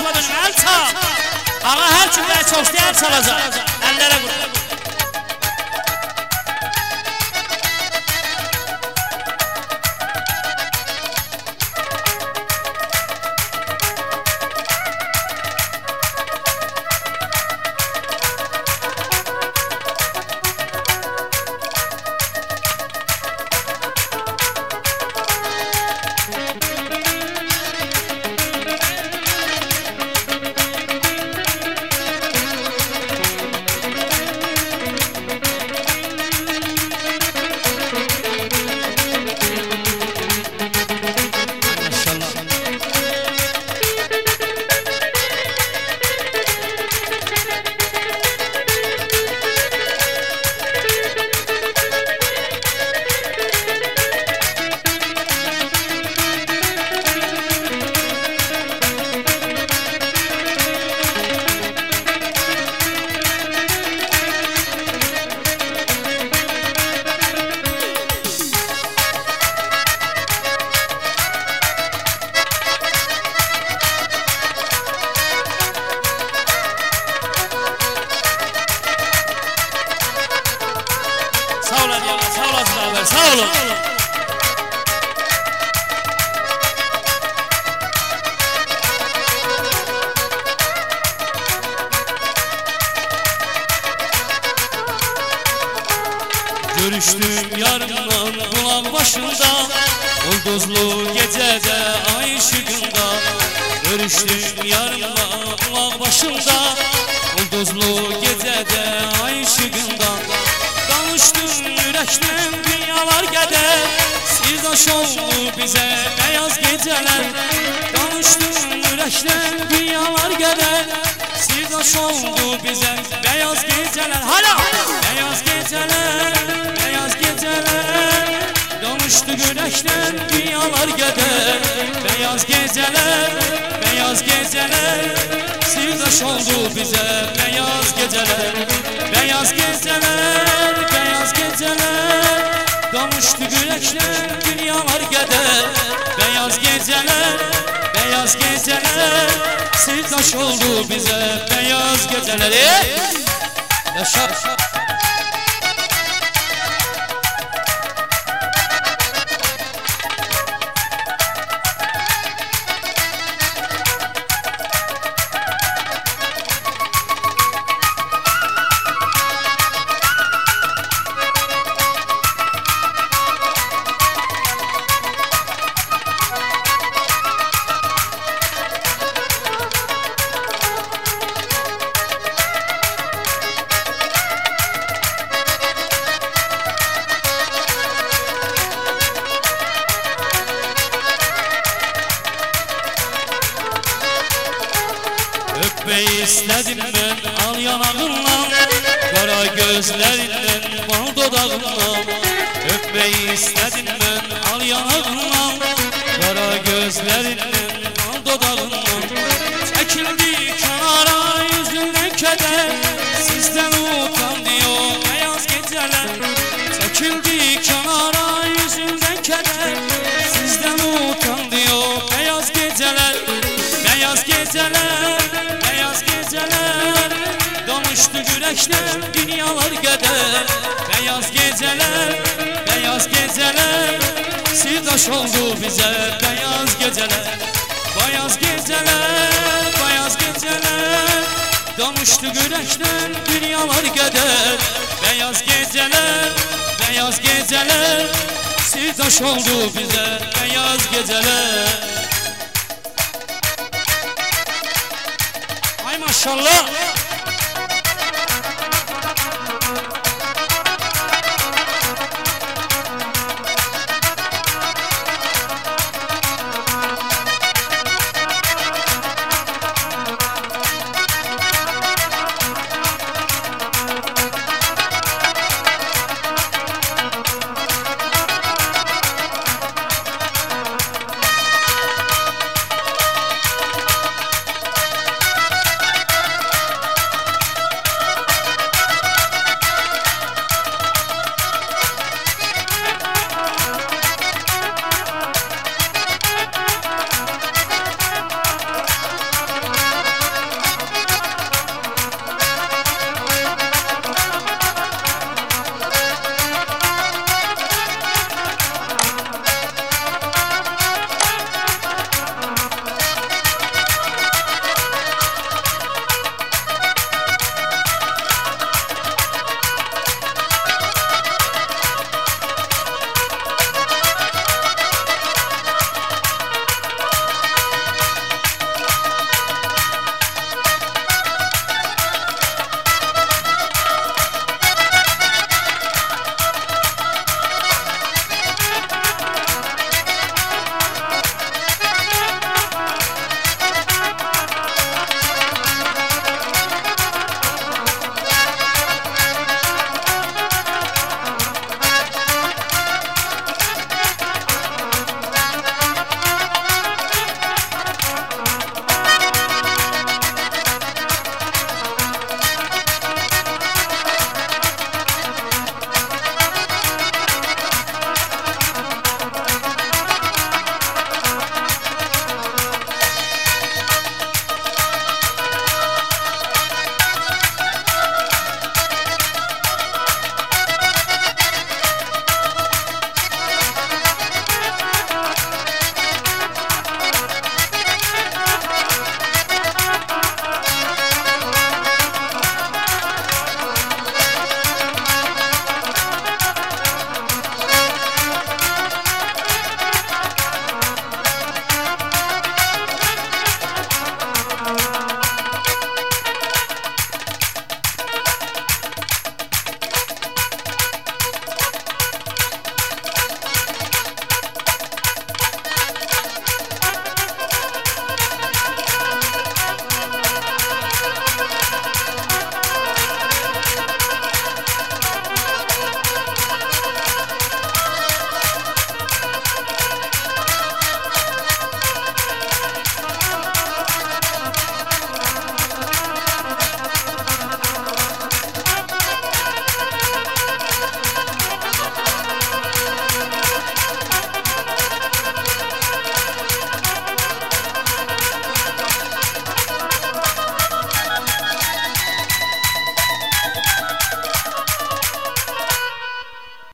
açmadın, el çal. Ağa her kimdə çox istəyər çalacaq. Əllərə qurban. Sağ olun. Görüştüm yarımdan bulak başında, ulduzlu gecede ay ışığında. Görüştüm yarımdan bulak başında, ulduzlu gecede ay ışığında. Danıştım yürekten dünyalar gedər, sirdaş oldu bize beyaz geceler. Danıştım yürekten dünyalar gedər, sirdaş oldu bize beyaz geceler. Hala! Beyaz geceler, beyaz geceler. Danıştı yürekten dünyalar gedər, beyaz geceler, beyaz geceler. Sirdaş oldu bize beyaz geceler, beyaz geceler, beyaz geceler. Danıştı yürekten dünyalar gedər, beyaz geceler, beyaz geceler. Sirdaş oldu bize beyaz geceler. Yaşa! Öpmeyi istedim ben al yanağımdan, kara gözlerinden bal dodağımdan. Öpmeyi istedim ben al yanağımdan, kara gözlerinden bal dodağımdan. Çekildi kenara yüzünden keder, sizden utanıyor beyaz geceler. Çekildi kenara yüzünden keder, sizden utanıyor beyaz geceler. Beyaz geceler, beyaz geceler. Danıştı yürekten dünyalar gedər, beyaz geceler, beyaz geceler. Sirdaş oldu bize beyaz geceler, beyaz geceler, beyaz geceler. Danıştı yürekten dünyalar gedər, beyaz geceler, beyaz geceler. Sirdaş oldu bize beyaz geceler. Ay maşallah.